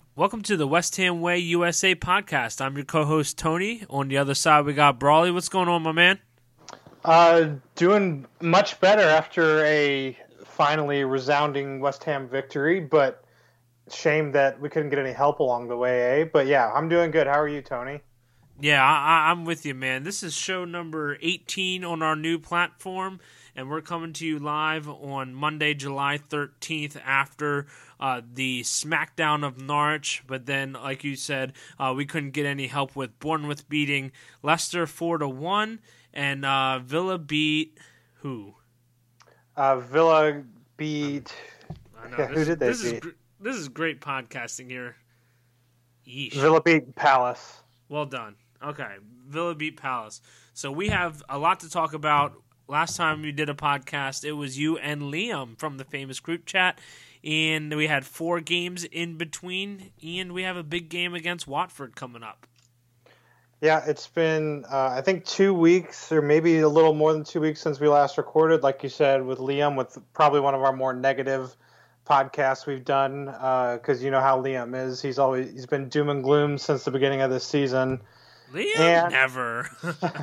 Welcome to the West Ham Way USA podcast. I'm your co-host, Tony. On the other side, we got Brawley. What's going on, my man? Doing much better after a finally resounding West Ham victory, but shame that we couldn't get any help along the way, eh? But yeah, I'm doing good. How are you, Tony? Yeah, I'm with you, man. This is show number 18 on our new platform, and we're coming to you live on Monday, July 13th after the smackdown of Norwich. But then, like you said, we couldn't get any help with Bournemouth beating Leicester 4-1, and Villa beat who? Villa beat... I know, who did they beat? This is great podcasting here. Yeesh. Villa beat Palace. Well done. Okay, Villa beat Palace. So we have a lot to talk about. Last time we did a podcast, it was you and Liam from the famous group chat, and we had 4 games in between, and we have a big game against Watford coming up. Yeah, it's been, I think, 2 weeks, or maybe a little more than 2 weeks since we last recorded, like you said, with Liam, with probably one of our more negative podcasts we've done, because you know how Liam is. He's been doom and gloom since the beginning of this season. Liam never.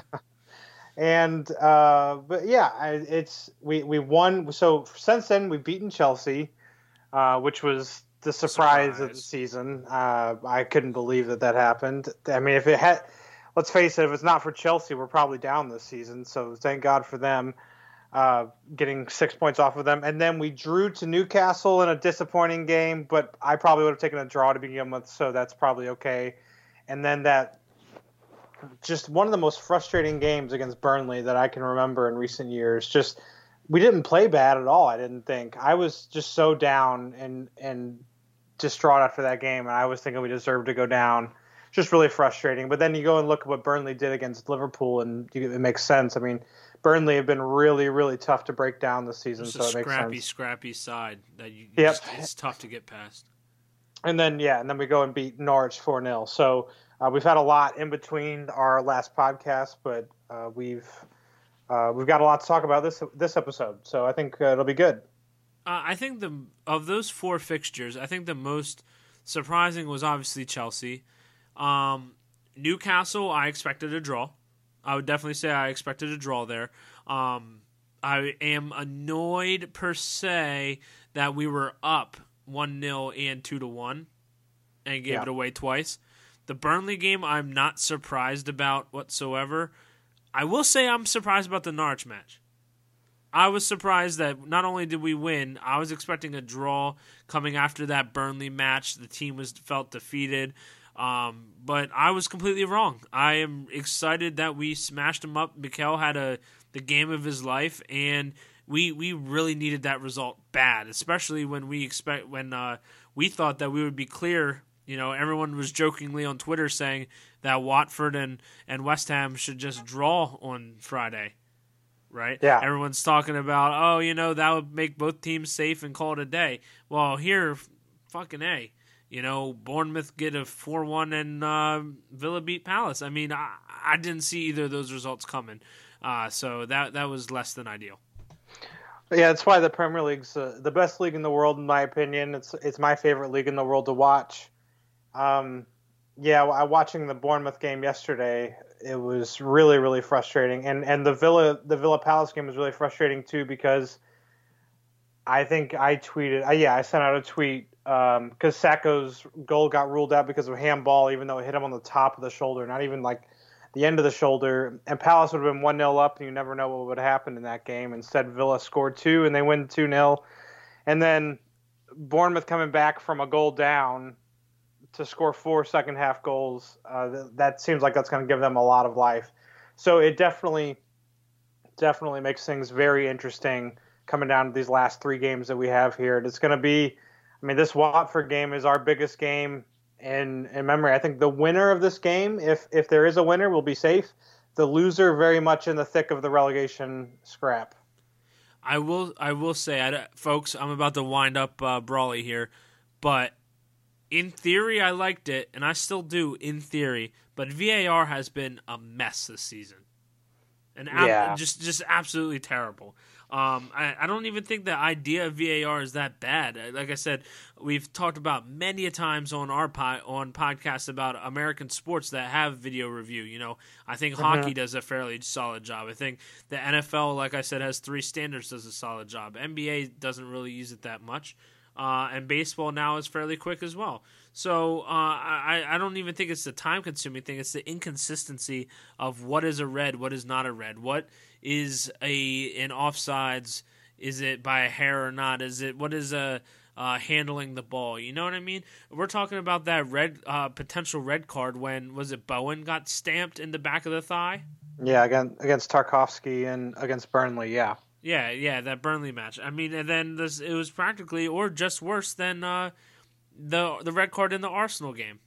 But yeah, we won. So since then, we've beaten Chelsea, which was the surprise of the season. I couldn't believe that happened. I mean, if it had, let's face it, if it's not for Chelsea, we're probably down this season. So thank God for them, getting 6 points off of them. And then we drew to Newcastle in a disappointing game, but I probably would have taken a draw to begin with, so that's probably okay. And then just one of the most frustrating games against Burnley that I can remember in recent years. Just, we didn't play bad at all, I didn't think. I was just so down and distraught after that game, and I was thinking we deserved to go down. Just really frustrating. But then you go and look at what Burnley did against Liverpool, and it makes sense. I mean, Burnley have been really, really tough to break down this season, so it makes sense. Scrappy side that it's tough to get past. And then we go and beat Norwich 4-0. So we've had a lot in between our last podcast, but we've got a lot to talk about this episode. So I think it'll be good. I think of those 4 fixtures, I think the most surprising was obviously Chelsea. Newcastle, I expected a draw. I would definitely say I expected a draw there. I am annoyed per se that we were up 1-0 and 2-1 and gave it away twice. The Burnley game, I'm not surprised about whatsoever. I will say I'm surprised about the Norwich match. I was surprised that not only did we win, I was expecting a draw coming after that Burnley match. The team felt defeated, but I was completely wrong. I am excited that we smashed them up. Mikel had the game of his life, and we really needed that result bad, especially when we thought that we would be clear. You know, everyone was jokingly on Twitter saying that Watford and West Ham should just draw on Friday, right? Yeah. Everyone's talking about, that would make both teams safe and call it a day. Well, here, fucking A. You know, Bournemouth get a 4-1 and Villa beat Palace. I mean, I didn't see either of those results coming. So that was less than ideal. Yeah, that's why the Premier League's the best league in the world, in my opinion. It's my favorite league in the world to watch. Watching the Bournemouth game yesterday, it was really, really frustrating. And the Villa Palace game was really frustrating too, because I think I tweeted, I sent out a tweet, because Sakho's goal got ruled out because of handball, even though it hit him on the top of the shoulder, not even like the end of the shoulder. And Palace would have been 1-0 up, and you never know what would happen in that game. Instead, Villa scored 2, and they win 2-0. And then Bournemouth coming back from a goal down to score 4 second-half goals, that seems like that's going to give them a lot of life. So it definitely makes things very interesting coming down to these last 3 games that we have here. It's going to be, this Watford game is our biggest game in memory. I think the winner of this game, if there is a winner, will be safe. The loser very much in the thick of the relegation scrap. I will say, folks, I'm about to wind up Brawley here, but in theory, I liked it, and I still do in theory, but VAR has been a mess this season. And just absolutely terrible. I don't even think the idea of VAR is that bad. Like I said, we've talked about many a times on our on podcasts about American sports that have video review. You know, I think hockey does a fairly solid job. I think the NFL, like I said, has 3 standards, does a solid job. NBA doesn't really use it that much. And baseball now is fairly quick as well. So I don't even think it's the time-consuming thing. It's the inconsistency of what is a red, what is not a red. What is an offsides? Is it by a hair or not? What is handling the ball? You know what I mean? We're talking about that potential red card when, was it Bowen got stamped in the back of the thigh? Yeah, against Tarkovsky and against Burnley, yeah. Yeah, that Burnley match. I mean, and then it was practically, or just worse than the red card in the Arsenal game.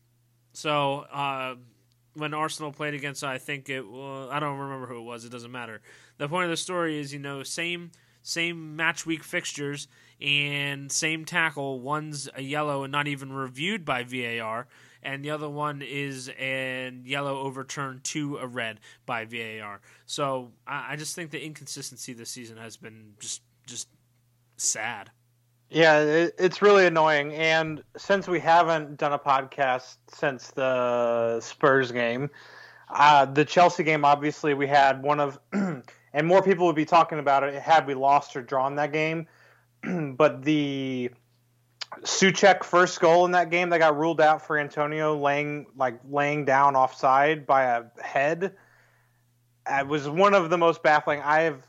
So when Arsenal played against, I think I don't remember who it was. It doesn't matter. The point of the story is, same match week fixtures and same tackle. One's a yellow and not even reviewed by VAR, and the other one is a yellow overturned to a red by VAR. So I just think the inconsistency this season has been just sad. Yeah, it's really annoying. And since we haven't done a podcast since the Spurs game, the Chelsea game, obviously we had one of, and more people would be talking about it had we lost or drawn that game. But the Souček first goal in that game that got ruled out for Antonio laying down offside by a head, it was one of the most baffling. I have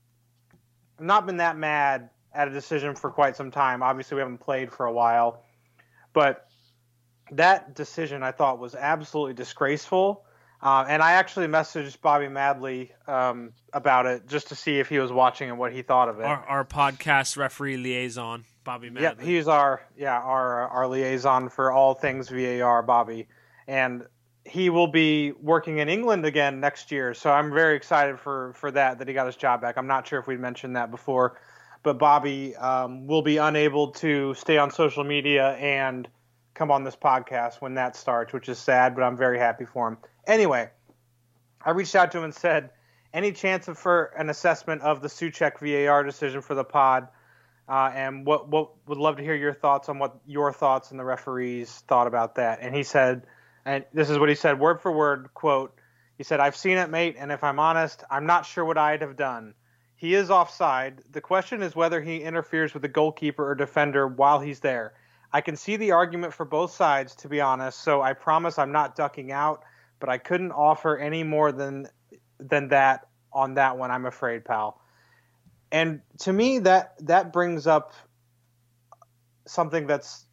not been that mad at a decision for quite some time. Obviously, we haven't played for a while, but that decision I thought was absolutely disgraceful. And I actually messaged Bobby Madley about it just to see if he was watching and what he thought of it. Our podcast referee liaison, Bobby Madley. Yep, he's our liaison for all things VAR, Bobby. And he will be working in England again next year, so I'm very excited for that he got his job back. I'm not sure if we mentioned that before, but Bobby will be unable to stay on social media and come on this podcast when that starts, which is sad, but I'm very happy for him. Anyway, I reached out to him and said, any chance for an assessment of the Souček VAR decision for the pod? And what would love to hear your thoughts on what your thoughts and the referees thought about that. And he said, and this is what he said, word for word, quote, he said, I've seen it, mate, and if I'm honest, I'm not sure what I'd have done. He is offside. The question is whether he interferes with the goalkeeper or defender while he's there. I can see the argument for both sides, to be honest, so I promise I'm not ducking out, but I couldn't offer any more than that on that one, I'm afraid, pal. And to me, that brings up something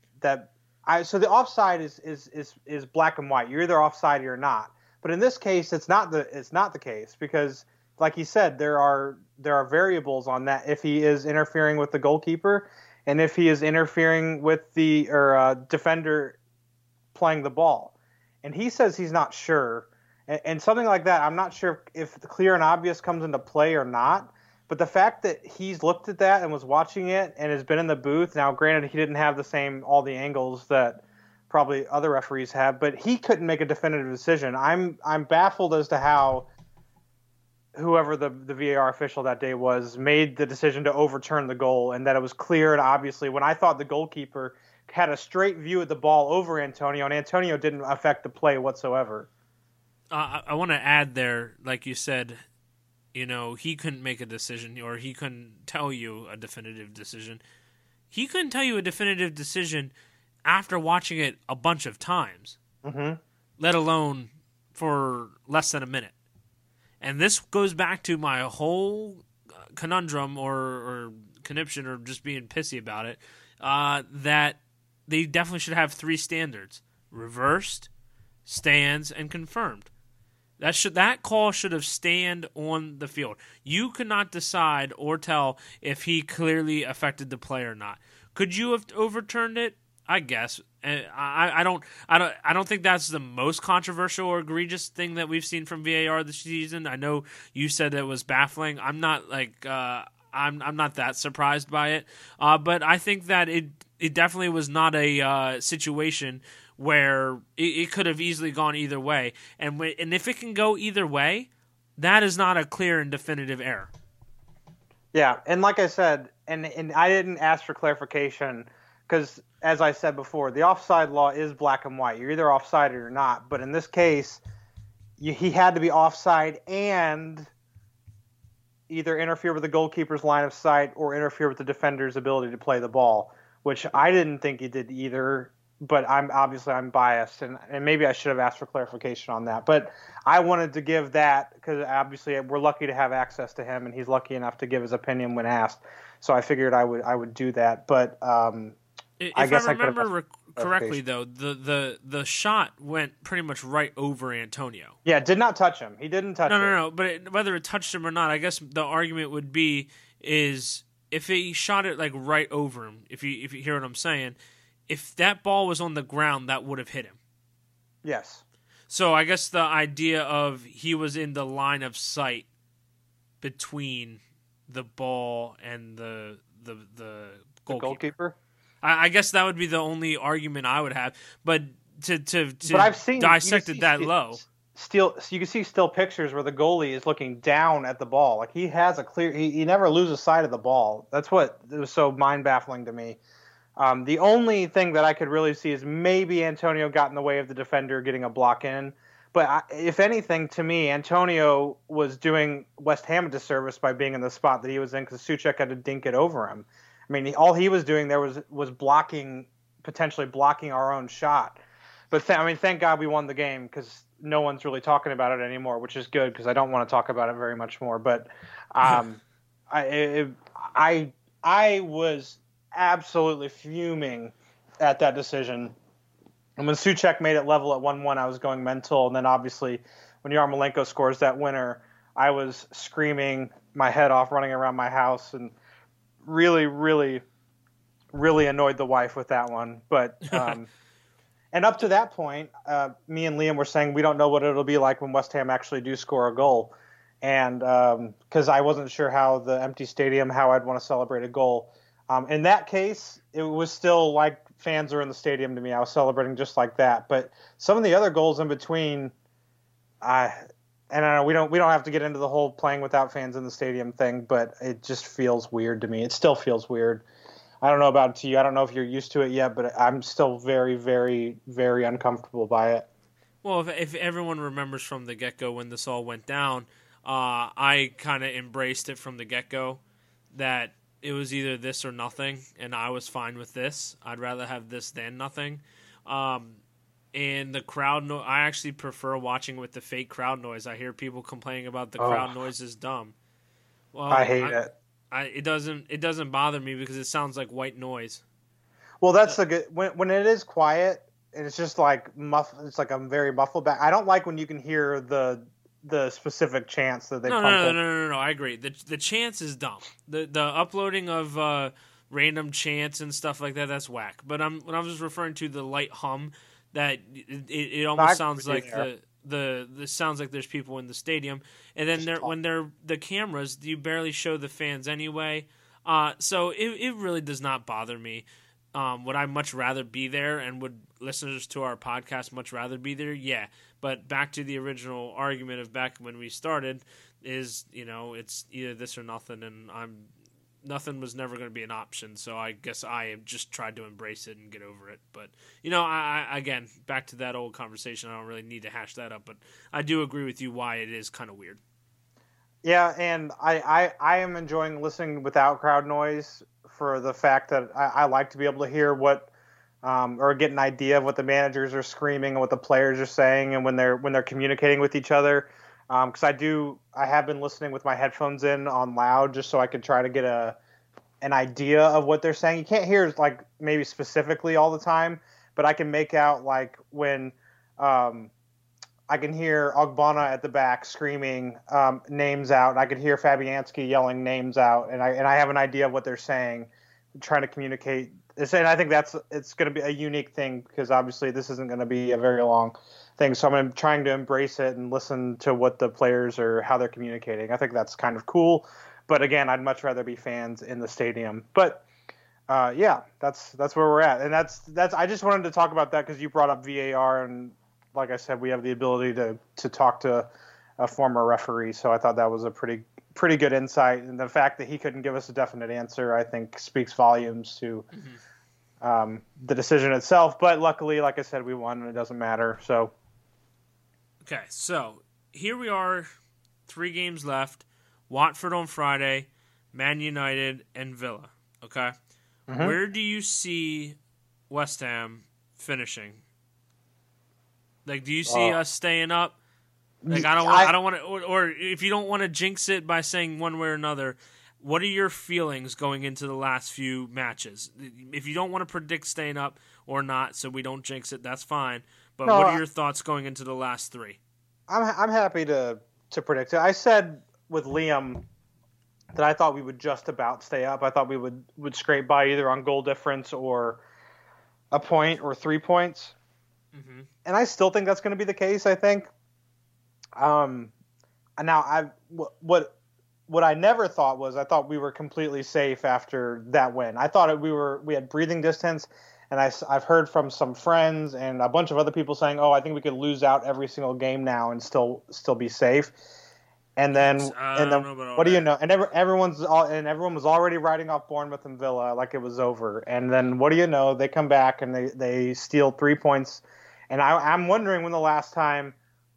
so the offside is black and white. You're either offside or you're not. But in this case, it's not the case because, like he said, there are variables on that. If he is interfering with the goalkeeper, and if he is interfering with the defender playing the ball, and he says he's not sure, and something like that, I'm not sure if the clear and obvious comes into play or not. But the fact that he's looked at that and was watching it and has been in the booth, now granted he didn't have all the angles that probably other referees have, but he couldn't make a definitive decision. I'm baffled as to how whoever the VAR official that day was made the decision to overturn the goal, and that it was clear and obviously when I thought the goalkeeper had a straight view of the ball over Antonio, and Antonio didn't affect the play whatsoever. I want to add there, like you said, he couldn't make a decision, or he couldn't tell you a definitive decision. He couldn't tell you a definitive decision after watching it a bunch of times, let alone for less than a minute. And this goes back to my whole conundrum or conniption or just being pissy about it, that they definitely should have 3 standards: reversed, stands, and confirmed. That call should have stand on the field. You could not decide or tell if he clearly affected the play or not. Could you have overturned it? I guess. I don't think that's the most controversial or egregious thing that we've seen from VAR this season. I know you said it was baffling. I'm not I'm not that surprised by it. But I think that it definitely was not a situation where it could have easily gone either way. And if it can go either way, that is not a clear and definitive error. Yeah, and like I said, and I didn't ask for clarification because, as I said before, the offside law is black and white. You're either offside or you're not. But in this case, he had to be offside and either interfere with the goalkeeper's line of sight or interfere with the defender's ability to play the ball, which I didn't think he did either. But I'm biased, and maybe I should have asked for clarification on that. But I wanted to give that because obviously we're lucky to have access to him, and he's lucky enough to give his opinion when asked. So I figured I would do that. But If I guess I I could have remember correctly, clarification. though, the shot went pretty much right over Antonio. Yeah, did not touch him. He didn't touch it. No. But whether it touched him or not, I guess the argument would be is if he shot it like right over him. If you hear what I'm saying, if that ball was on the ground, that would have hit him. Yes. So I guess the idea of he was in the line of sight between the ball and the The goalkeeper. goalkeeper. I guess that would be the only argument I would have. But to But I've seen dissect it that low. You can see still pictures where the goalie is looking down at the ball. Like he has a clear. He never loses sight of the ball. That's what was so mind baffling to me. The only thing that I could really see is maybe Antonio got in the way of the defender getting a block in. But if anything, to me, Antonio was doing West Ham a disservice by being in the spot that he was in because Souček had to dink it over him. I mean, all he was doing there was potentially blocking our own shot. But thank God we won the game because no one's really talking about it anymore, which is good because I don't want to talk about it very much more. But I was absolutely fuming at that decision. And when Souček made it level at 1-1, I was going mental. And then obviously when Yarmolenko scores that winner, I was screaming my head off, running around my house, and really, really, really annoyed the wife with that one. But and up to that point, me and Liam were saying we don't know what it'll be like when West Ham actually do score a goal. And because I wasn't sure how the empty stadium, how I'd want to celebrate a goal. In that case, it was still like fans are in the stadium to me. I was celebrating just like that. But some of the other goals in between, and I know we don't have to get into the whole playing without fans in the stadium thing, but it just feels weird to me. It still feels weird. I don't know about it to you. I don't know if you're used to it yet, but I'm still very, very, very uncomfortable by it. Well, if everyone remembers from the get-go when this all went down, I kind of embraced it from the get-go that it was either this or nothing, and I was fine with this. I'd rather have this than nothing. And the crowd I actually prefer watching with the fake crowd noise. I hear people complaining about the crowd noise is dumb. Well, I hate it. It doesn't bother me because it sounds like white noise. Well, that's the good when it is quiet and it's just like it's like a very muffled back. I don't like when you can hear the specific chants that they pump in. No. I agree. The chants is dumb. The uploading of random chants and stuff like that's whack. But when I was referring to the light hum, that it almost sounds like the sounds like there's people in the stadium, and then when they're the cameras, you barely show the fans anyway. So it really does not bother me. Would I much rather be there, and would listeners to our podcast much rather be there? Yeah. But back to the original argument of back when we started is, it's either this or nothing, and nothing was never going to be an option. So I guess I have just tried to embrace it and get over it. But, I again, back to that old conversation. I don't really need to hash that up, but I do agree with you why it is kind of weird. Yeah, and I am enjoying listening without crowd noise for the fact that I like to be able to hear what or get an idea of what the managers are screaming and what the players are saying and when they're communicating with each other. Because I have been listening with my headphones in on loud just so I could try to get an idea of what they're saying. You can't hear like maybe specifically all the time, but I can make out like when I can hear Ogbonna at the back screaming names out. I could hear Fabianski yelling names out, and I have an idea of what they're saying, trying to communicate. And I think it's going to be a unique thing because obviously this isn't going to be a very long thing. So I'm trying to embrace it and listen to what the players or how they're communicating. I think that's kind of cool. But again, I'd much rather be fans in the stadium. But yeah, that's where we're at, and that's. I just wanted to talk about that because you brought up VAR, and like I said, we have the ability to talk to a former referee. So I thought that was a pretty pretty good insight, and the fact that he couldn't give us a definite answer, I think, speaks volumes to the decision itself. But luckily, like I said, we won, and it doesn't matter. So, okay, so here we are, 3 games left. Watford on Friday, Man United, and Villa. Okay, where do you see West Ham finishing? Like, do you see us staying up? Like, I don't want to, or if you don't want to jinx it by saying one way or another, what are your feelings going into the last few matches? If you don't want to predict staying up or not, so we don't jinx it, that's fine. But what are your thoughts going into the last 3? I'm happy to predict it. I said with Liam that I thought we would just about stay up. I thought we would scrape by either on goal difference or a point or 3 points. Mm-hmm. And I still think that's going to be the case, I think. Now, what I never thought was I thought we were completely safe after that win. I thought we had breathing distance, and I've heard from some friends and a bunch of other people saying, "Oh, I think we could lose out every single game now and still be safe." And then what do you know? And everyone was already writing off Bournemouth and Villa like it was over. And then what do you know? They come back and they steal 3 points. And I'm wondering when the last time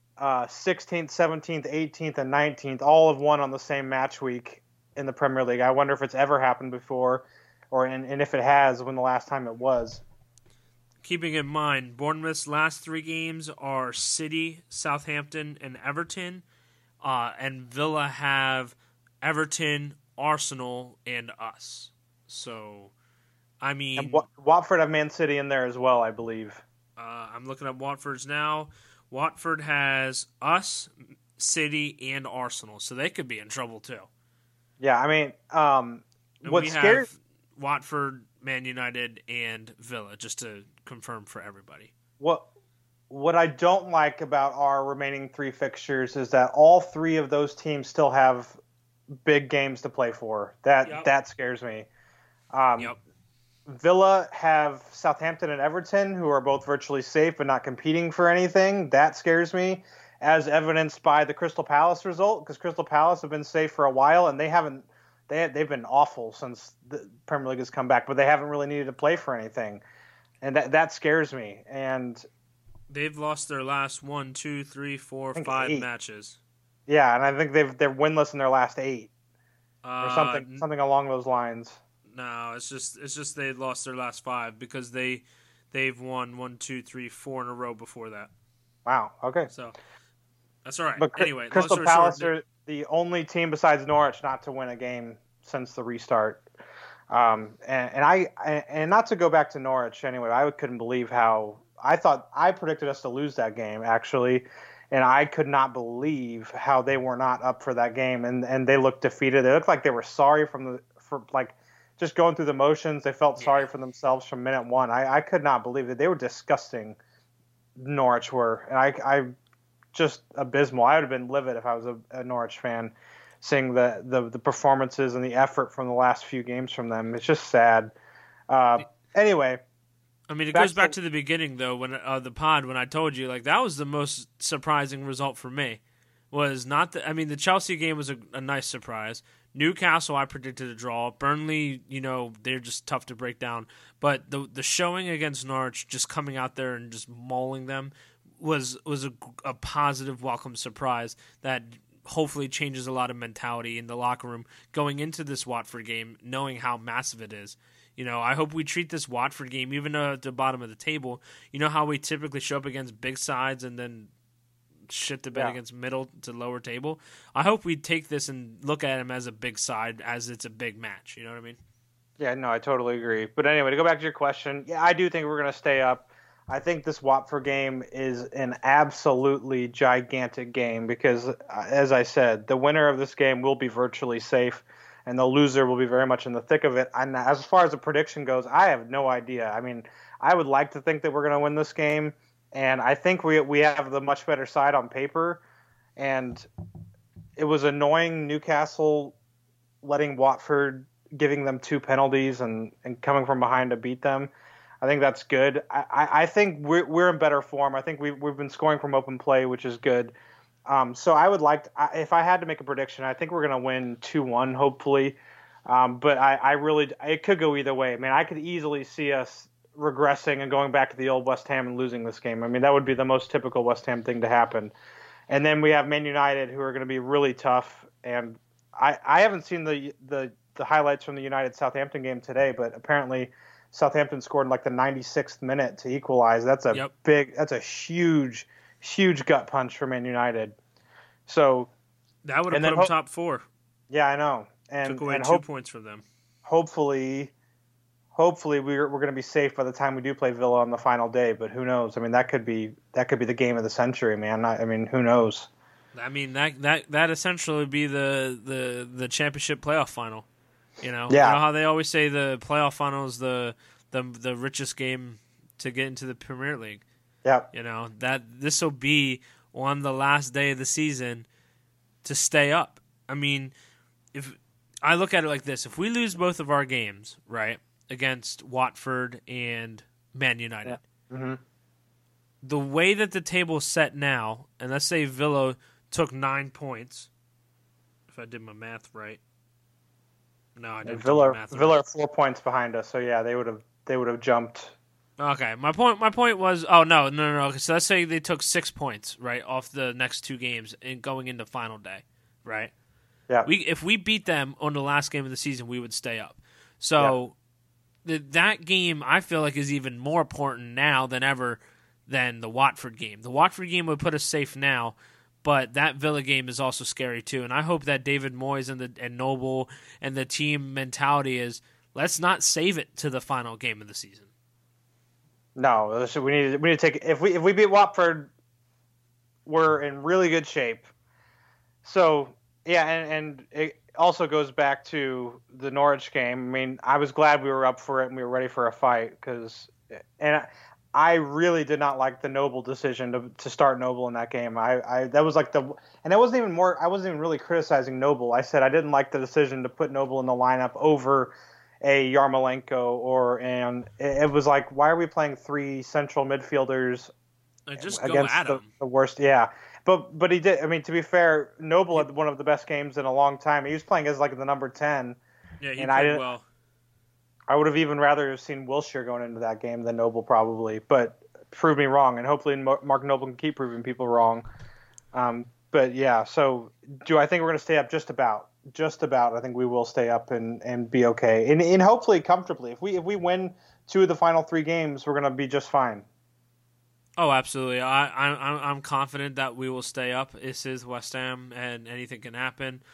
16th, 17th, 18th, and 19th all have won on the same match week in the Premier League. I wonder if it's ever happened before, and if it has, when the last time it was. Keeping in mind, Bournemouth's last 3 games are City, Southampton, and Everton, and Villa have Everton, Arsenal, and us. So, I mean... And Watford have Man City in there as well, I believe. I'm looking at Watford's now. Watford has us, City, and Arsenal, so they could be in trouble too. Yeah, I mean, what's scary? Watford, Man United, and Villa, just to confirm for everybody. What I don't like about our remaining 3 fixtures is that all 3 of those teams still have big games to play for. That scares me. Yep. Villa have Southampton and Everton, who are both virtually safe but not competing for anything. That scares me, as evidenced by the Crystal Palace result, because Crystal Palace have been safe for a while, and they've been awful since the Premier League has come back, but they haven't really needed to play for anything, and that scares me. And they've lost their last 1, 2, 3, 4, 5 8 matches. Yeah, and I think they're winless in their last 8, or something along those lines. No, it's just they lost their last 5 because they've won 1, 2, 3, 4 in a row before that. Wow. Okay. So that's all right. But anyway, Crystal Palace are the only team besides Norwich not to win a game since the restart. And not to go back to Norwich anyway, I couldn't believe how I predicted us to lose that game actually, and I could not believe how they were not up for that game, and they looked defeated. They looked like they were sorry for just going through the motions. They felt sorry for themselves from minute 1. I could not believe it. They were disgusting. Norwich were, and I just abysmal. I would have been livid if I was a Norwich fan, seeing the performances and the effort from the last few games from them. It's just sad. Anyway, I mean, it goes back to the beginning though, when the pod, when I told you like that was the most surprising result for me. Was not the Chelsea game was a nice surprise. Newcastle, I predicted a draw. Burnley, they're just tough to break down. But the showing against Norwich, just coming out there and just mauling them, was a positive, welcome surprise that hopefully changes a lot of mentality in the locker room going into this Watford game, knowing how massive it is. I hope we treat this Watford game, even at the bottom of the table. You know how we typically show up against big sides and then shit the bed against middle to lower table. I hope we take this and look at him as a big side, as it's a big match. You know what I mean? Yeah, no, I totally agree. But anyway, to go back to your question, yeah, I do think we're going to stay up. I think this Watford game is an absolutely gigantic game because, as I said, the winner of this game will be virtually safe, and the loser will be very much in the thick of it. And as far as the prediction goes, I have no idea. I mean, I would like to think that we're going to win this game. And I think we have the much better side on paper. And it was annoying Newcastle letting Watford, giving them 2 penalties and coming from behind to beat them. I think that's good. I think we're in better form. I think we've been scoring from open play, which is good. So I would if I had to make a prediction, I think we're going to win 2-1, hopefully. But I really, it could go either way. I mean, I could easily see us regressing and going back to the old West Ham and losing this game. I mean, that would be the most typical West Ham thing to happen. And then we have Man United, who are going to be really tough. And I haven't seen the highlights from the United Southampton game today, but apparently Southampton scored in like the 96th minute to equalize. That's a huge gut punch for Man United. So that would have put them top 4. Yeah, I know. And took away 2 points from them. Hopefully we're going to be safe by the time we do play Villa on the final day. But who knows? I mean, that could be the game of the century, man. I mean, who knows? I mean, that essentially would be the championship playoff final. You know how they always say the playoff final is the richest game to get into the Premier League. Yeah. You know that this will be on the last day of the season to stay up. I mean, if I look at it like this, if we lose both of our games, right, against Watford and Man United, the way that the table's set now, and let's say Villa took 9 points, if I did my math right. No, I didn't. Villa are 4 points behind us, so yeah, they would have jumped. Okay, my point was, oh no. So let's say they took 6 points right off the next 2 games and going into final day, right? Yeah. If we beat them on the last game of the season, we would stay up. So that game I feel like is even more important now than ever than the Watford game. The Watford game would put us safe now. But that Villa game is also scary too, and I hope that David Moyes and Noble and the team mentality is let's not save it to the final game of the season. No, we need to take if we beat Watford, we're in really good shape. So yeah, and it also goes back to the Norwich game. I mean, I was glad we were up for it and we were ready for a fight I really did not like the Noble decision to start Noble in that game. That was like and I wasn't even really criticizing Noble. I said I didn't like the decision to put Noble in the lineup over a Yarmolenko and it was like, why are we playing 3 central midfielders against the worst? Yeah. But he did. I mean, to be fair, Noble had one of the best games in a long time. He was playing as like the number 10. Yeah, he played well. I would have even rather have seen Wilshere going into that game than Noble probably, but prove me wrong, and hopefully Mark Noble can keep proving people wrong. But yeah, so do I think we're going to stay up? Just about. I think we will stay up and be okay, and hopefully comfortably. If we win 2 of the final 3 games, we're going to be just fine. Oh, absolutely. I'm confident that we will stay up. This is West Ham, and anything can happen.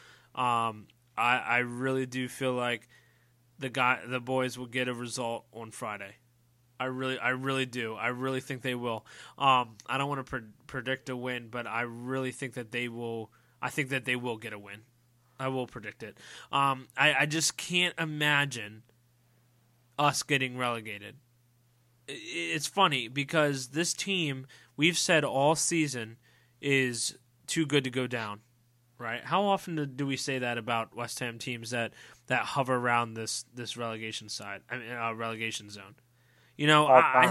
I really do feel like the boys will get a result on Friday. I really do. I really think they will. I don't want to predict a win, but I really think that they will. I think that they will get a win. I will predict it. I just can't imagine us getting relegated. It's funny because this team, we've said all season, is too good to go down. Right? How often do we say that about West Ham teams that hover around this relegation side? I mean, relegation zone. You know,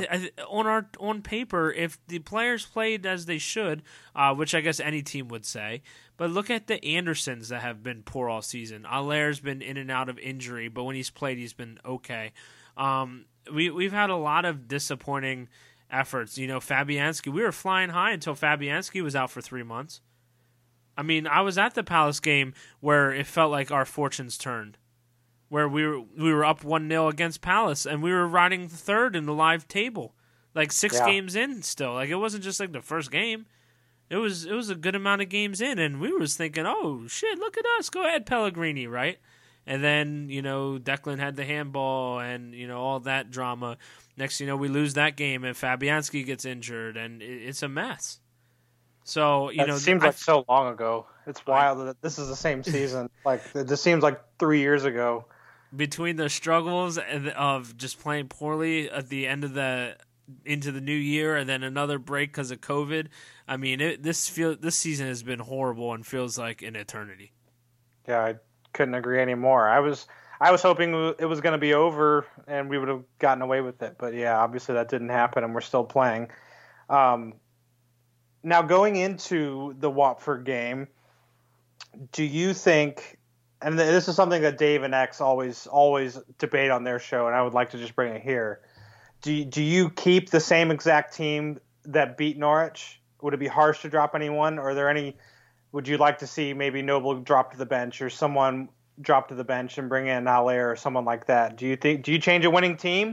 on paper, if the players played as they should, which I guess any team would say, but look at the Andersons that have been poor all season. Aller's been in and out of injury, but when he's played, he's been okay. We've had a lot of disappointing efforts. You know, Fabianski, we were flying high until Fabianski was out for 3 months. I mean, I was at the Palace game where it felt like our fortunes turned, where we were up 1-0 against Palace, and we were riding third in the live table, like 6 games in still. Like, it wasn't just like the first game. It was a good amount of games in, and we was thinking, oh, shit, look at us. Go ahead, Pellegrini, right? And then, you know, Declan had the handball and, you know, all that drama. Next, you know, we lose that game, and Fabianski gets injured, and it's a mess. So, you know, it seems like so long ago. It's wild that this is the same season. Like, it just seems like 3 years ago. Between the struggles of just playing poorly at the end of into the new year, and then another break because of COVID, I mean, this season has been horrible and feels like an eternity. Yeah, I couldn't agree anymore. I was hoping it was going to be over and we would have gotten away with it, but yeah, obviously that didn't happen, and we're still playing. Now, going into the Watford game, do you think, and this is something that Dave and X always debate on their show, and I would like to just bring it here. Do you keep the same exact team that beat Norwich? Would it be harsh to drop anyone, or are there any? Would you like to see maybe Noble drop to the bench, or someone drop to the bench and bring in Allaire or someone like that? Do you change a winning team?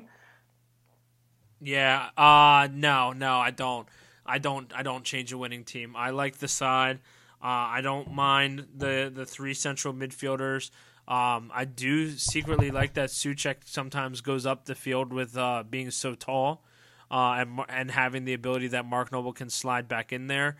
Yeah. No, I don't. I don't change a winning team. I like the side. I don't mind the three central midfielders. I do secretly like that Souček sometimes goes up the field with being so tall, and having the ability that Mark Noble can slide back in there.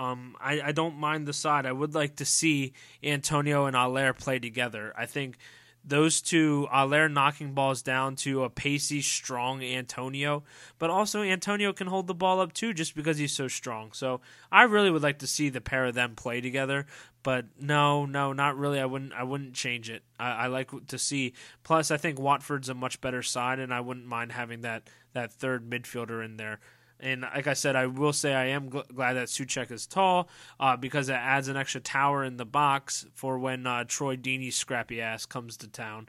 I don't mind the side. I would like to see Antonio and Allaire play together. I think those two, Allaire knocking balls down to a pacey, strong Antonio, but also Antonio can hold the ball up too just because he's so strong. So I really would like to see the pair of them play together, but no, not really. I wouldn't change it. I like to see. Plus, I think Watford's a much better side, and I wouldn't mind having that third midfielder in there. And like I said, I will say I am glad that Souček is tall, because it adds an extra tower in the box for when Troy Deeney's scrappy ass comes to town.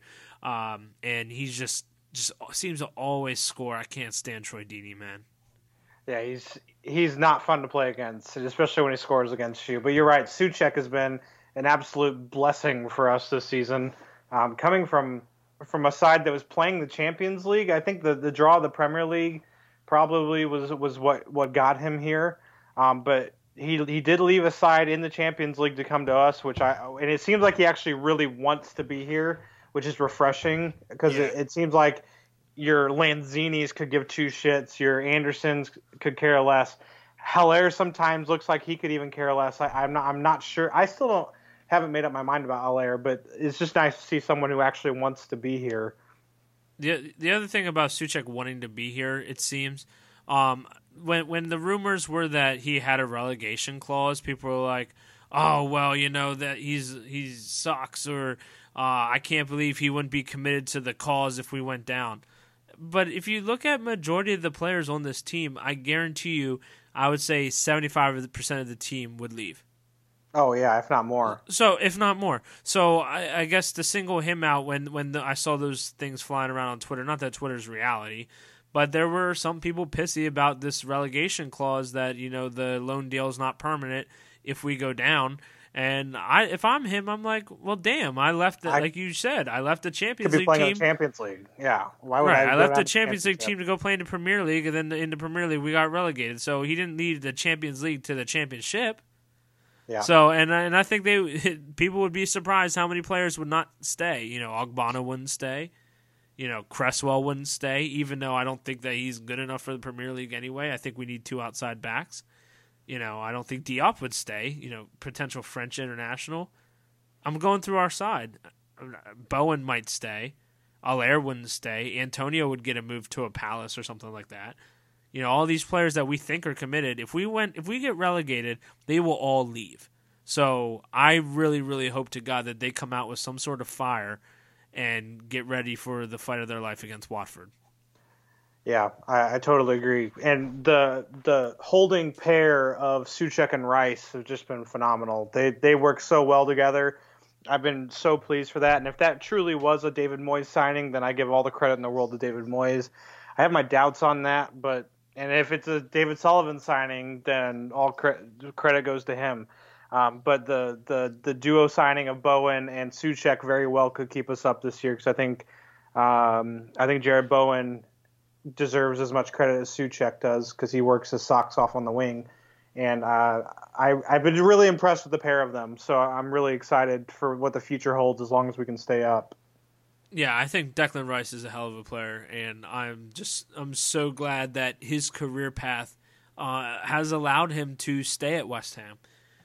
And he's just seems to always score. I can't stand Troy Deeney, man. Yeah, he's not fun to play against, especially when he scores against you. But you're right, Souček has been an absolute blessing for us this season. Coming from a side that was playing the Champions League, I think the draw of the Premier League probably was what got him here. But he did leave a side in the Champions League to come to us, and it seems like he actually really wants to be here, which is refreshing because it seems like your Lanzinis could give two shits, your Andersons could care less. Haller sometimes looks like he could even care less. I'm not sure. I still haven't made up my mind about Haller, but it's just nice to see someone who actually wants to be here. The other thing about Souček wanting to be here, it seems, when the rumors were that he had a relegation clause, people were like, "Oh well, that he sucks," or "I can't believe he wouldn't be committed to the cause if we went down." But if you look at majority of the players on this team, I guarantee you, I would say 75% of the team would leave. Oh yeah, if not more. So if not more, so I guess to single him out when I saw those things flying around on Twitter, not that Twitter's reality, but there were some people pissy about this relegation clause that the loan deal is not permanent if we go down. And if I'm him, I'm like, well, damn, I left like you said, I left the Champions League playing team. In the Champions League, yeah. Why would I left the Champions League team to go play in the Premier League, and then in the Premier League we got relegated. So he didn't lead the Champions League to the Championship. Yeah. So and I think people would be surprised how many players would not stay. Ogbonna wouldn't stay. Cresswell wouldn't stay, even though I don't think that he's good enough for the Premier League anyway. I think we need two outside backs. I don't think Diop would stay. Potential French international. I'm going through our side. Bowen might stay. Allaire wouldn't stay. Antonio would get a move to a Palace or something like that. All these players that we think are committed, if we get relegated, they will all leave. So I really, really hope to God that they come out with some sort of fire and get ready for the fight of their life against Watford. Yeah, I totally agree. And the holding pair of Souček and Rice have just been phenomenal. They work so well together. I've been so pleased for that. And if that truly was a David Moyes signing, then I give all the credit in the world to David Moyes. I have my doubts on that, and if it's a David Sullivan signing, then all credit goes to him. But the duo signing of Bowen and Souček very well could keep us up this year, because I think Jared Bowen deserves as much credit as Souček does, because he works his socks off on the wing. And I've been really impressed with the pair of them, so I'm really excited for what the future holds as long as we can stay up. Yeah, I think Declan Rice is a hell of a player, and I'm so glad that his career path has allowed him to stay at West Ham.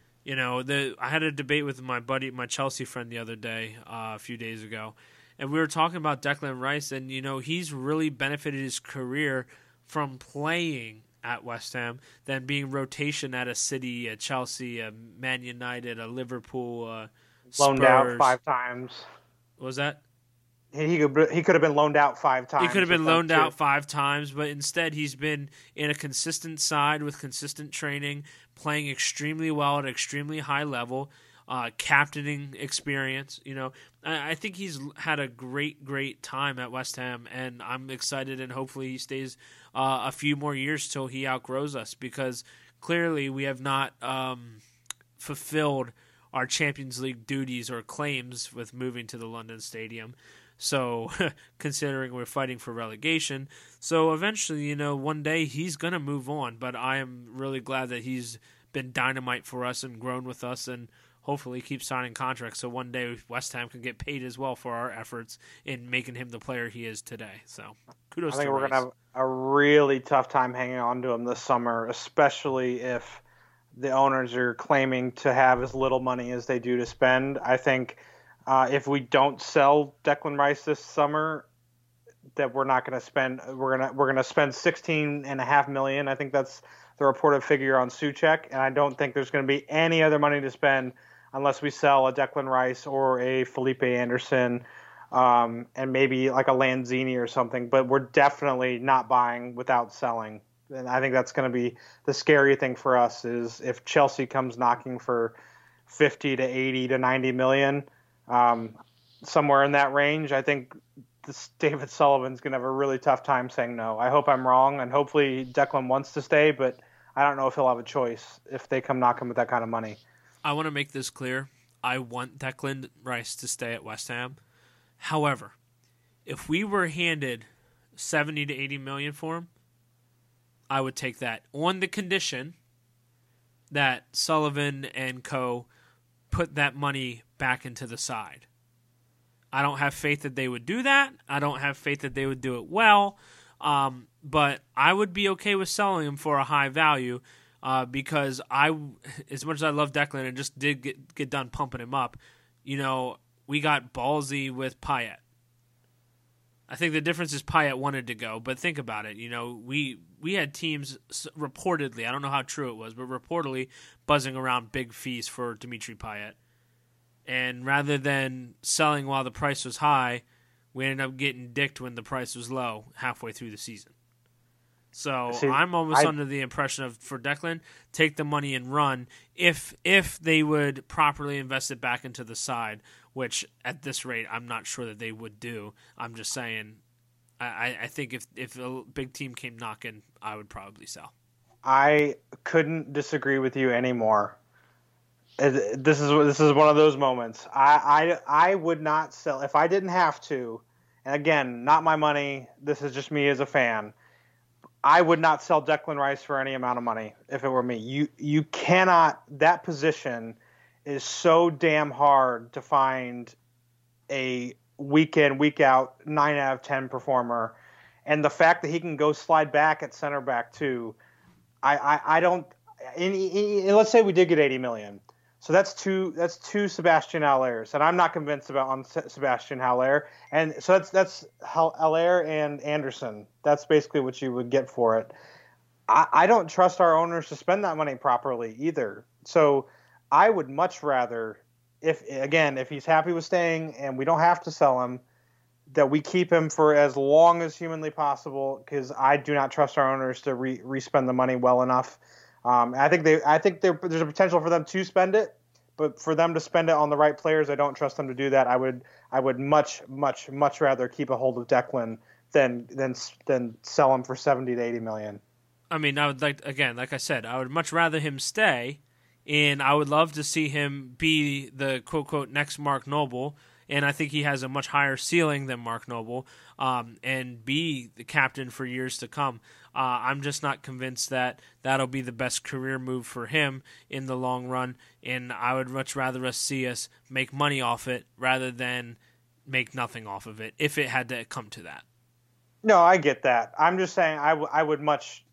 I had a debate with my Chelsea friend the other day, a few days ago, and we were talking about Declan Rice, and he's really benefited his career from playing at West Ham than being rotation at a City, a Chelsea, a Man United, a Liverpool, Loaned out 5 times. What was that? he could have been loaned out 5 times. He could have been with them, loaned too. out 5 times, but instead he's been in a consistent side with consistent training, playing extremely well at an extremely high level, captaining experience. I think he's had a great time at West Ham, and I'm excited, and hopefully he stays a few more years till he outgrows us, because clearly we have not fulfilled our Champions League duties or claims with moving to the London Stadium. So, considering we're fighting for relegation, so eventually, one day he's going to move on. But I am really glad that he's been dynamite for us and grown with us, and hopefully keep signing contracts. So one day West Ham can get paid as well for our efforts in making him the player he is today. So, kudos. I think to we're Rice. going to have a really tough time hanging on to him this summer, especially if the owners are claiming to have as little money as they do to spend. I think if we don't sell Declan Rice this summer, that we're not going to spend. We're gonna spend $16.5 million. I think that's the reported figure on Souček, and I don't think there's going to be any other money to spend unless we sell a Declan Rice or a Felipe Anderson, and maybe like a Lanzini or something. But we're definitely not buying without selling. And I think that's going to be the scary thing for us, is if Chelsea comes knocking for 50 to 80 to 90 million, somewhere in that range. I think David Sullivan's going to have a really tough time saying no. I hope I'm wrong, and hopefully Declan wants to stay, but I don't know if he'll have a choice if they come knocking with that kind of money. I want to make this clear. I want Declan Rice to stay at West Ham. However, if we were handed 70 to 80 million for him, I would take that on the condition that Sullivan and co. put that money back into the side. I don't have faith that they would do that. I don't have faith that they would do it well. But I would be okay with selling him for a high value because as much as I love Declan and just did get done pumping him up, we got ballsy with Payet. I think the difference is Payet wanted to go, but think about it. We had teams reportedly, I don't know how true it was, but reportedly buzzing around big fees for Dimitri Payet. And rather than selling while the price was high, we ended up getting dicked when the price was low halfway through the season. So I'm almost under the impression of, for Declan, take the money and run if they would properly invest it back into the side, which at this rate I'm not sure that they would do. I'm just saying I think if a big team came knocking, I would probably sell. I couldn't disagree with you anymore. This is one of those moments. I would not sell if I didn't have to. And again, not my money. This is just me as a fan. I would not sell Declan Rice for any amount of money if it were me. You cannot. That position is so damn hard to find a week in, week out 9 out of 10 performer, and the fact that he can go slide back at center back too. I don't. Let's say we did get 80 million. So that's two Sebastian Hallers, and I'm not convinced on Sebastian Haller. And so that's Haller and Anderson. That's basically what you would get for it. I don't trust our owners to spend that money properly either. So I would much rather, if he's happy with staying and we don't have to sell him, that we keep him for as long as humanly possible, because I do not trust our owners to re-spend the money well enough. I think there's a potential for them to spend it, but for them to spend it on the right players, I don't trust them to do that. I would much rather keep a hold of Declan than sell him for 70 to 80 million. I mean, I would like I said, I would much rather him stay, and I would love to see him be the quote unquote next Mark Noble. And I think he has a much higher ceiling than Mark Noble, and be the captain for years to come. I'm just not convinced that that'll be the best career move for him in the long run, and I would much rather see us make money off it rather than make nothing off of it, if it had to come to that. No, I get that. I'm just saying I mean,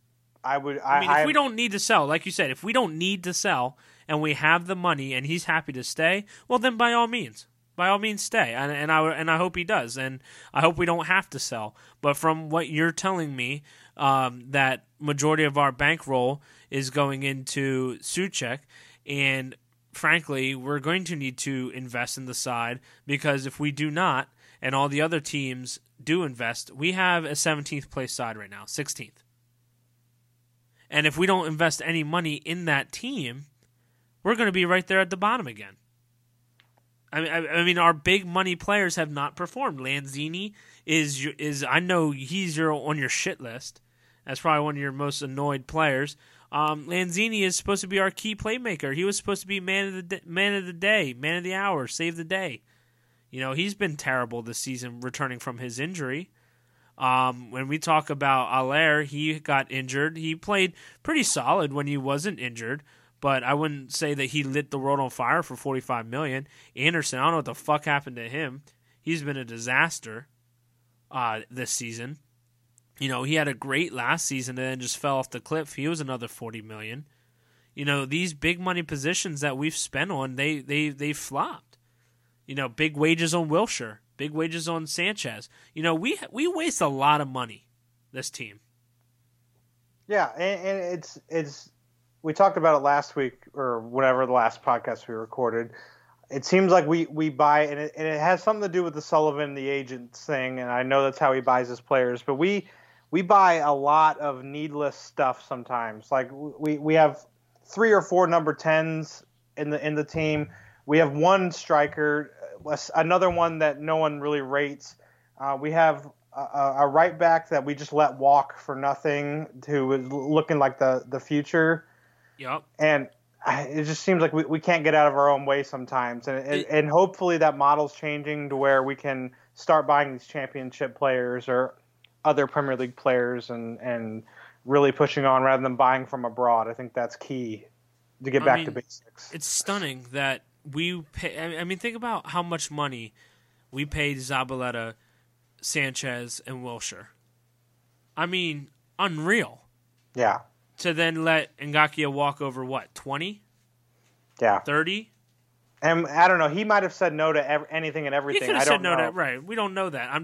if we don't need to sell, like you said, if we don't need to sell and we have the money and he's happy to stay, well, then by all means. By all means, stay, and I hope he does, and I hope we don't have to sell. But from what you're telling me, that majority of our bankroll is going into Souček, and frankly, we're going to need to invest in the side, because if we do not, and all the other teams do invest, we have a 17th place side right now, 16th. And if we don't invest any money in that team, we're going to be right there at the bottom again. I mean, our big money players have not performed. Lanzini is I know he's on your shit list. That's probably one of your most annoyed players. Lanzini is supposed to be our key playmaker. He was supposed to be man of the day, man of the hour, save the day. You know, he's been terrible this season returning from his injury. When we talk about Aller, he got injured. He played pretty solid when he wasn't injured, but I wouldn't say that he lit the world on fire for $45 million. Anderson, I don't know what the fuck happened to him. He's been a disaster this season. You know, he had a great last season and then just fell off the cliff. He was another $40 million. You know, these big money positions that we've spent on, they flopped. You know, big wages on Wilshere. Big wages on Sanchez. You know, we waste a lot of money, this team. Yeah, and it's we talked about it last week or whatever the last podcast we recorded. It seems like we buy, and it has something to do with the Sullivan, the agents thing, and I know that's how he buys his players, but we buy a lot of needless stuff sometimes. Like we have 3 or 4 number 10s in the team. We have one striker, another one that no one really rates. We have a right back that we just let walk for nothing, who is looking like the future. Yep. And it just seems like we can't get out of our own way sometimes. And hopefully that model's changing to where we can start buying these championship players or other Premier League players and really pushing on rather than buying from abroad. I think that's key to get back to basics. It's stunning that we pay. I mean, think about how much money we paid Zabaleta, Sanchez, and Wilshere. I mean, unreal. Yeah. To then let Ngakia walk over, what, 20? Yeah. 30? And I don't know. He might have said no to anything and everything. He could have said no to, right. We don't know that.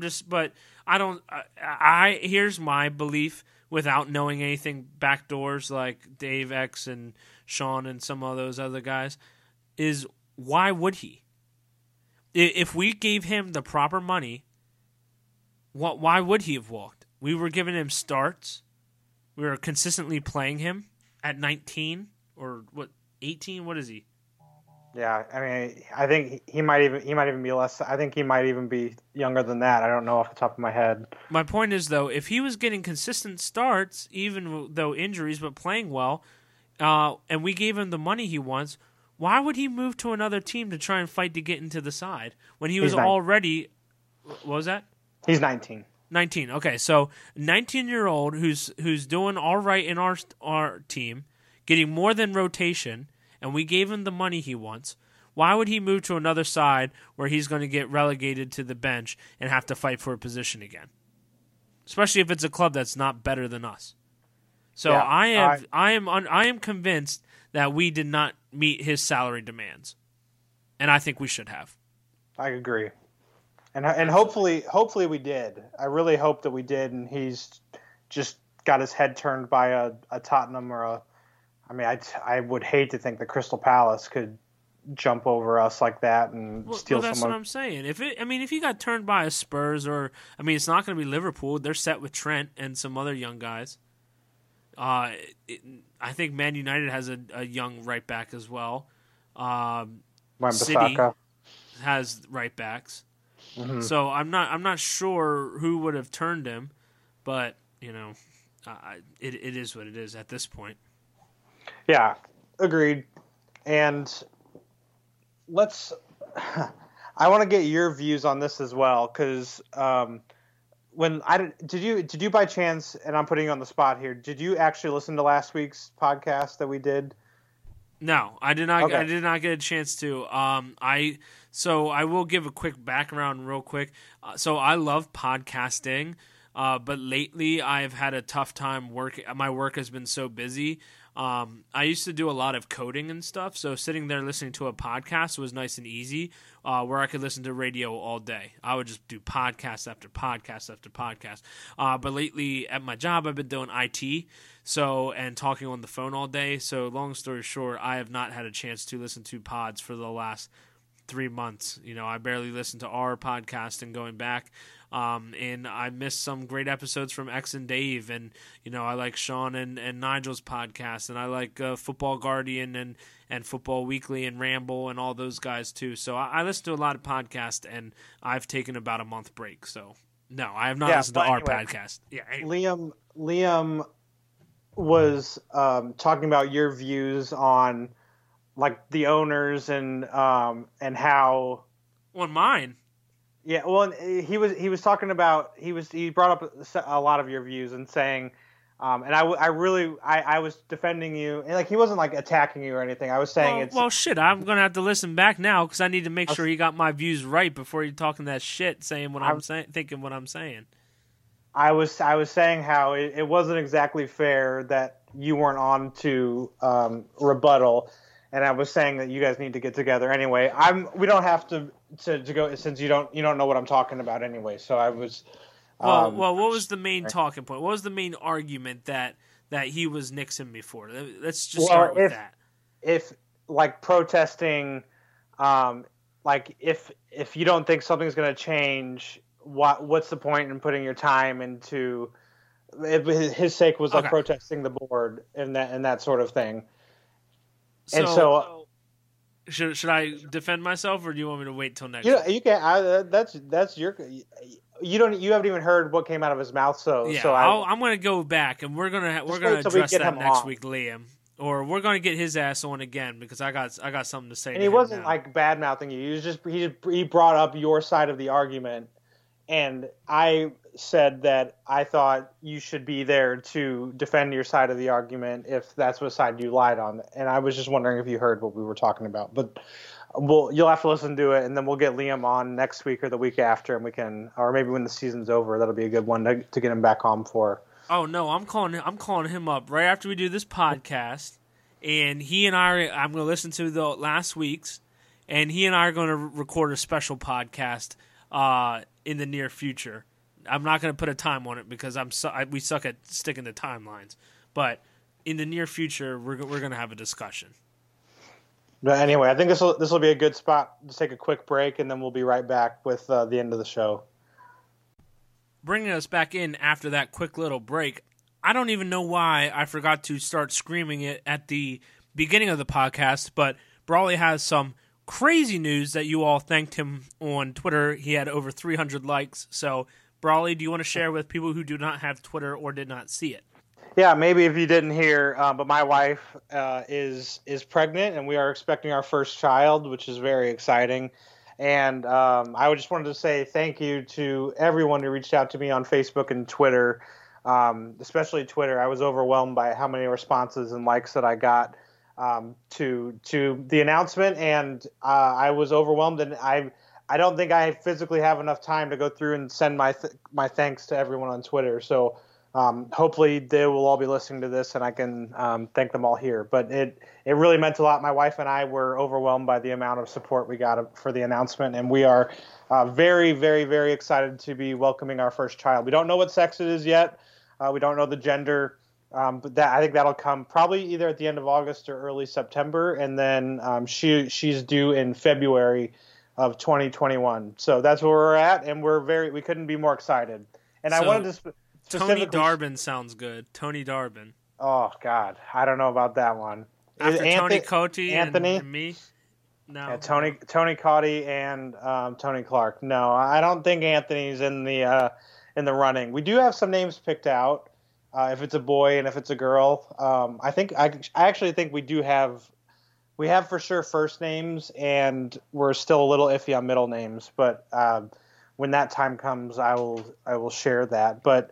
Here's my belief without knowing anything backdoors like Dave X and Sean and some of those other guys is why would he? If we gave him the proper money, why would he have walked? We were giving him starts. We were consistently playing him at 19 or 18. What is he? Yeah, I mean, I think he might even be less. I think he might even be younger than that. I don't know off the top of my head. My point is, though, if he was getting consistent starts, even though injuries, but playing well, and we gave him the money he wants, why would he move to another team to try and fight to get into the side when he was already? What was that? He's 19. 19. Okay, so 19-year-old who's doing all right in our team, getting more than rotation, and we gave him the money he wants. Why would he move to another side where he's going to get relegated to the bench and have to fight for a position again? Especially if it's a club that's not better than us. So yeah, I am convinced that we did not meet his salary demands, and I think we should have. I agree, and hopefully we did. I really hope that we did, and he's just got his head turned by a Tottenham or a. I mean, I would hate to think that Crystal Palace could jump over us like that and steal that's someone. What I'm saying. If he got turned by a Spurs or it's not going to be Liverpool. They're set with Trent and some other young guys. I think Man United has a young right back as well. City has right backs. Mm-hmm. So I'm not sure who would have turned him, but it is what it is at this point. Yeah, agreed. And I want to get your views on this as well, because did you by chance, and I'm putting you on the spot here, did you actually listen to last week's podcast that we did? No, I did not. Okay. I did not get a chance to. So I will give a quick background real quick. So I love podcasting, but lately I've had a tough time working. My work has been so busy. I used to do a lot of coding and stuff, so sitting there listening to a podcast was nice and easy, where I could listen to radio all day. I would just do podcast after podcast after podcast. But lately at my job, I've been doing IT, and talking on the phone all day. So long story short, I have not had a chance to listen to pods for the last 3 months. I barely listened to our podcast and going back. And I missed some great episodes from X and Dave, and I like Sean and Nigel's podcast, and I like Football Guardian and Football Weekly and Ramble and all those guys too. So I listen to a lot of podcasts, and I've taken about a month break. So no, I have not listened to our podcast. Yeah, anyway. Liam was talking about your views on like the owners and how on mine. Yeah, well, he was talking about he brought up a lot of your views and saying, and I was defending you, and like he wasn't like attacking you or anything. I was saying shit, I'm gonna have to listen back now because I need to make sure he got my views right before you're talking that shit, saying what I'm saying, thinking what I'm saying. I was saying how it wasn't exactly fair that you weren't on to rebuttal. And I was saying that you guys need to get together anyway. We don't have to go since you don't know what I'm talking about anyway. So I was. Well, what was the main talking point? What was the main argument that he was nixing me for? Let's just start with that. If like protesting, like if you don't think something's going to change, what's the point in putting your time into? His sake was like protesting the board and that sort of thing. So should I defend myself, or do you want me to wait till next week? You can. That's your. You haven't even heard what came out of his mouth. I'm going to go back, and we're gonna address that next week, Liam. Or we're going to get his ass on again because I got something to say. And he wasn't like bad mouthing you. He brought up your side of the argument, and I said that I thought you should be there to defend your side of the argument if that's what side you lied on. And I was just wondering if you heard what we were talking about. But you'll have to listen to it, and then we'll get Liam on next week or the week after, and we can, or maybe when the season's over, that'll be a good one to get him back on for. Oh no, I'm calling him up right after we do this podcast, and I'm going to listen to the last week's, and he and I are going to record a special podcast in the near future. I'm not going to put a time on it because we suck at sticking to timelines. But in the near future, we're going to have a discussion. But anyway, I think this will be a good spot to take a quick break, and then we'll be right back with the end of the show. Bringing us back in after that quick little break, I don't even know why I forgot to start screaming it at the beginning of the podcast, but Brawley has some crazy news that you all thanked him on Twitter. He had over 300 likes, so Brawley, do you want to share with people who do not have Twitter or did not see it? Yeah, maybe if you didn't hear, but my wife is pregnant, and we are expecting our first child, which is very exciting. And I just wanted to say thank you to everyone who reached out to me on Facebook and Twitter, especially Twitter. I was overwhelmed by how many responses and likes that I got to the announcement, and I was overwhelmed, and I don't think I physically have enough time to go through and send my thanks to everyone on Twitter. So hopefully they will all be listening to this, and I can thank them all here. But it really meant a lot. My wife and I were overwhelmed by the amount of support we got for the announcement, and we are very, very, very excited to be welcoming our first child. We don't know what sex it is yet. We don't know the gender, but I think that'll come probably either at the end of August or early September, and then she's due in February of 2021. So that's where we're at, and we couldn't be more excited. And I wanted to Tony Darbin sounds good. Tony Darbin. Oh God, I don't know about that one. After Tony Cote and me? No. Yeah, Tony Cote and Tony Clark. No, I don't think Anthony's in the running. We do have some names picked out. If it's a boy and if it's a girl, I actually think we have for sure first names, and we're still a little iffy on middle names. But when that time comes, I will share that. But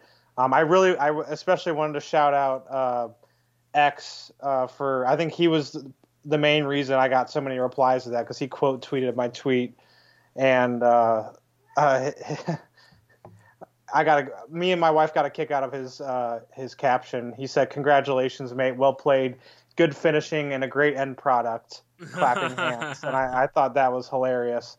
I especially wanted to shout out X for, I think he was the main reason I got so many replies to that, because he quote tweeted my tweet, and me and my wife got a kick out of his caption. He said, "Congratulations, mate. Well played. Good finishing and a great end product." Clapping hands, and I thought that was hilarious.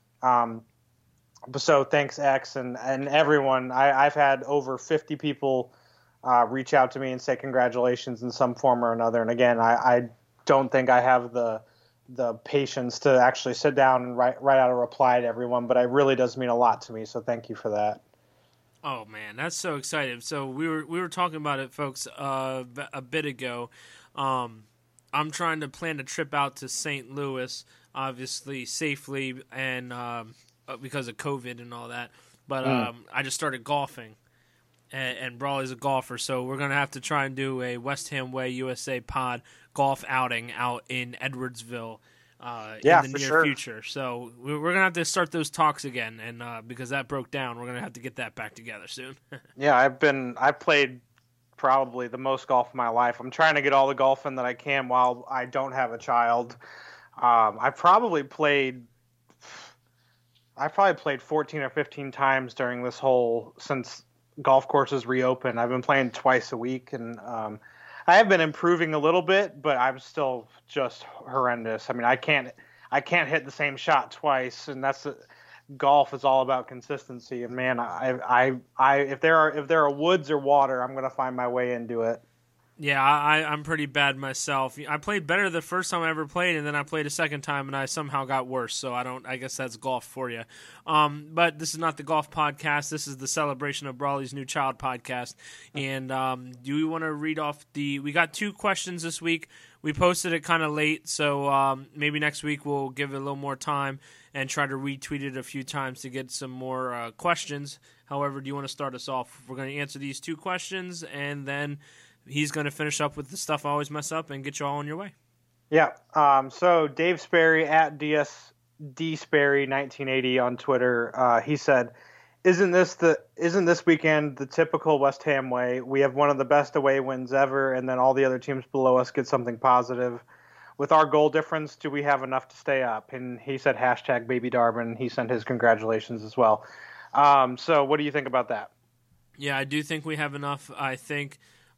So thanks, X, and everyone. I've had over 50 people reach out to me and say congratulations in some form or another. And again, I don't think I have the the patience to actually sit down and write out a reply to everyone, but it really does mean a lot to me. So thank you for that. Oh man, that's so exciting! So we were talking about it, folks, a bit ago. I'm trying to plan a trip out to St. Louis, obviously safely, and because of COVID and all that. But I just started golfing, and Brawley's a golfer, so we're gonna have to try and do a West Ham Way USA Pod golf outing out in Edwardsville. In the near future. So we're going to have to start those talks again. And because that broke down, we're going to have to get that back together soon. Yeah, I've played probably the most golf in my life. I'm trying to get all the golf in that I can while I don't have a child. I've probably played 14 or 15 times during this since golf courses reopened. I've been playing twice a week, and I have been improving a little bit, but I'm still just horrendous. I mean, I can't hit the same shot twice, and golf is all about consistency. And man, if there are woods or water, I'm gonna find my way into it. Yeah, I'm pretty bad myself. I played better the first time I ever played, and then I played a second time, and I somehow got worse. So I guess that's golf for you. But this is not the golf podcast. This is the celebration of Brawley's new child podcast. And do we want to read off we got 2 questions this week. We posted it kind of late, so maybe next week we'll give it a little more time and try to retweet it a few times to get some more questions. However, do you want to start us off? We're going to answer these 2 questions, and then he's going to finish up with the stuff I always mess up and get you all on your way. Yeah. So Dave Sperry at DSperry 1980 on Twitter, he said, "Isn't this weekend the typical West Ham way? We have one of the best away wins ever, and then all the other teams below us get something positive. With our goal difference, do we have enough to stay up?" And he said #Baby Darwin. He sent his congratulations as well. So what do you think about that? Yeah, I do think we have enough. I think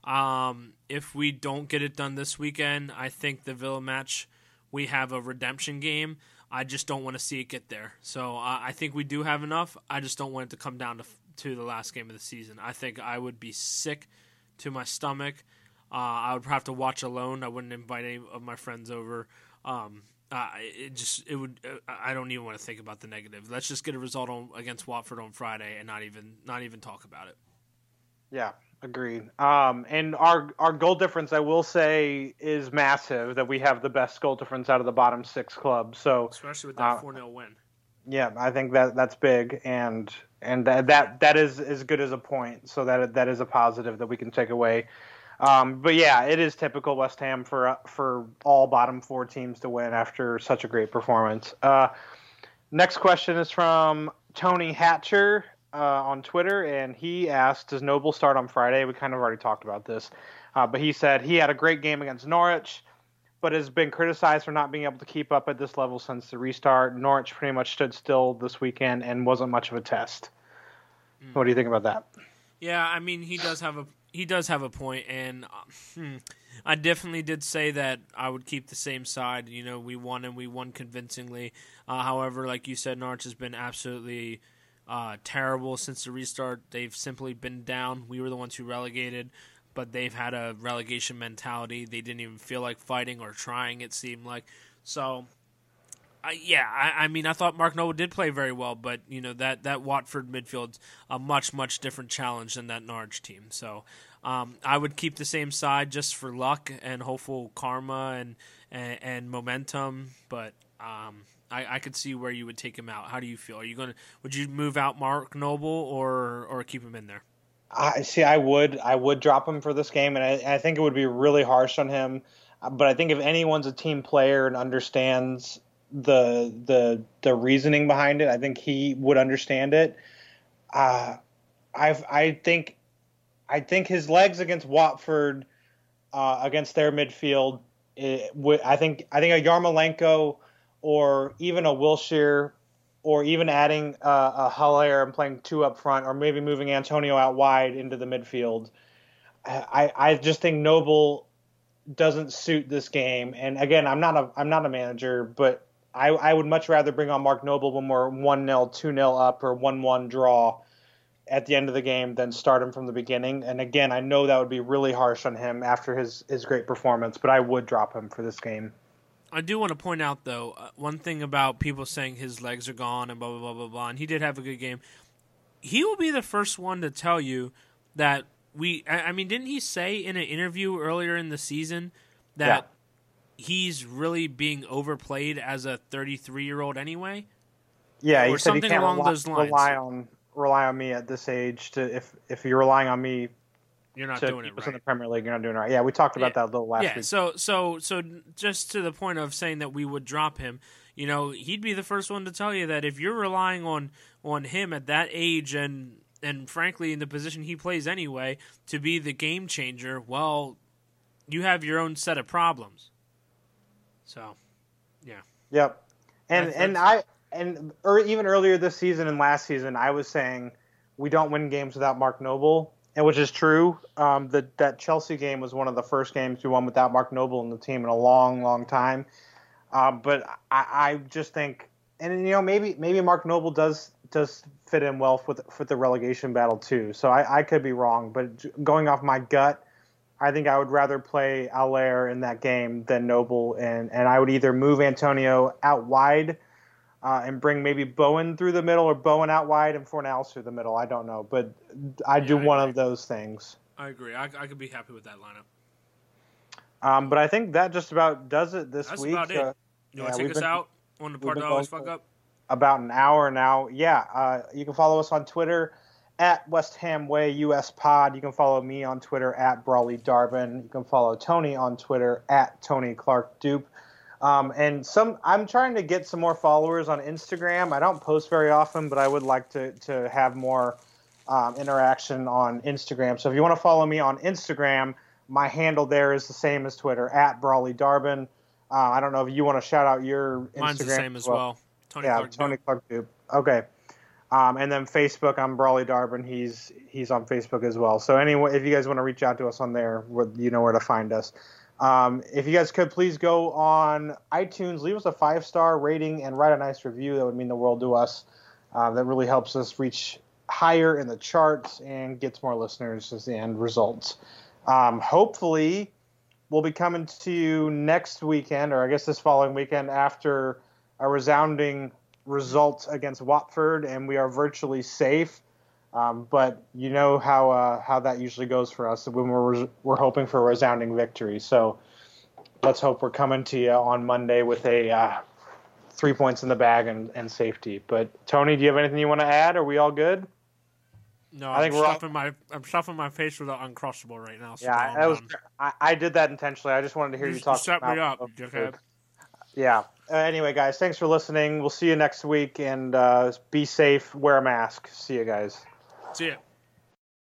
if we don't get it done this weekend, I think the Villa match, we have a redemption game. I just don't want to see it get there. So I think we do have enough. I just don't want it to come down to the last game of the season. I think I would be sick to my stomach. I would have to watch alone. I wouldn't invite any of my friends over. I don't even want to think about the negative. Let's just get a result against Watford on Friday and not even talk about it. Yeah, agreed. And our goal difference, I will say, is massive. That we have the best goal difference out of the bottom 6 clubs. So especially with that 4-0 win. Yeah, I think that's big, and that is as good as a point. So that is a positive that we can take away. But yeah, it is typical West Ham for all bottom 4 teams to win after such a great performance. Next question is from Tony Hatcher on Twitter, and he asked, "Does Noble start on Friday?" We kind of already talked about this, but he said he had a great game against Norwich, but has been criticized for not being able to keep up at this level since the restart. Norwich pretty much stood still this weekend and wasn't much of a test. What do you think about that? Yeah, I mean, he does have a point, and I definitely did say that I would keep the same side. You know, we won, and we won convincingly. However, like you said, Norwich has been absolutely terrible since the restart. They've simply been down. We were the ones who relegated, but they've had a relegation mentality. They didn't even feel like fighting or trying, it seemed like. So, I mean, I thought Mark Noble did play very well, but, you know, that Watford midfield's a much, much different challenge than that Norwich team. So, I would keep the same side just for luck and hopeful karma and momentum, but I could see where you would take him out. How do you feel? Would you move out Mark Noble or keep him in there? I would drop him for this game, and I think it would be really harsh on him. But I think if anyone's a team player and understands the reasoning behind it, I think he would understand it. I think his legs against Watford, against their midfield, I think a Yarmolenko or even a Wilshere, or even adding a Haller and playing 2 up front, or maybe moving Antonio out wide into the midfield. I just think Noble doesn't suit this game. And again, I'm not a manager, but I would much rather bring on Mark Noble when we're 1-0, 2-0 up, or 1-1 draw at the end of the game than start him from the beginning. And again, I know that would be really harsh on him after his great performance, but I would drop him for this game. I do want to point out, though, one thing about people saying his legs are gone and blah, blah, blah, blah, blah, and he did have a good game. He will be the first one to tell you that I mean, didn't he say in an interview earlier in the season that he's really being overplayed as a 33-year-old anyway? Yeah, or he said something he can't along those lines. rely on me at this age to if you're relying on me You're not to doing keep it us right. in the Premier League, you're not doing it right. Yeah, we talked about that a little last week. So just to the point of saying that we would drop him, you know, he'd be the first one to tell you that if you're relying on him at that age and frankly in the position he plays anyway to be the game changer, well, you have your own set of problems. So, yeah. Yep. Even earlier this season and last season, I was saying we don't win games without Mark Noble, and which is true. That Chelsea game was one of the first games we won without Mark Noble in the team in a long, long time. But I just think, and you know, maybe Mark Noble does fit in well with the relegation battle too. So I could be wrong, but going off my gut, I think I would rather play Haller in that game than Noble, and I would either move Antonio out wide and bring maybe Bowen through the middle, or Bowen out wide and Fornals through the middle. I don't know, but I'd do one of those things. I agree. I could be happy with that lineup. But I think that just about does it this week. That's about it. You want to take us out on the part that I always fuck up? About an hour now. Yeah, you can follow us on Twitter at West Ham Way US Pod. You can follow me on Twitter at Brawley Darbin. You can follow Tony on Twitter at Tony Clark Dupe. I'm trying to get some more followers on Instagram. I don't post very often, but I would like to have more interaction on Instagram. So if you want to follow me on Instagram, my handle there is the same as Twitter, at Brawley Darbin. I don't know if you want to shout out your Instagram. Mine's the same as well. Tony Clark Dupe. Okay. And then Facebook, I'm Brawley Darbin. He's on Facebook as well. So anyway, if you guys want to reach out to us on there, you know where to find us. If you guys could please go on iTunes, leave us a 5-star rating and write a nice review. That would mean the world to us. That really helps us reach higher in the charts and gets more listeners as the end results. Hopefully we'll be coming to you next weekend, or I guess this following weekend, after a resounding result against Watford, and we are virtually safe. But you know how that usually goes for us when we're hoping for a resounding victory. So let's hope we're coming to you on Monday with a 3 points in the bag and safety. But Tony, do you have anything you want to add? Are we all good? No, I'm stuffing my face with an Uncrustable right now. So yeah, I did that intentionally. I just wanted to hear you talk. Set me up, dickhead. Yeah. Anyway, guys, thanks for listening. We'll see you next week, and be safe. Wear a mask. See you guys. See ya.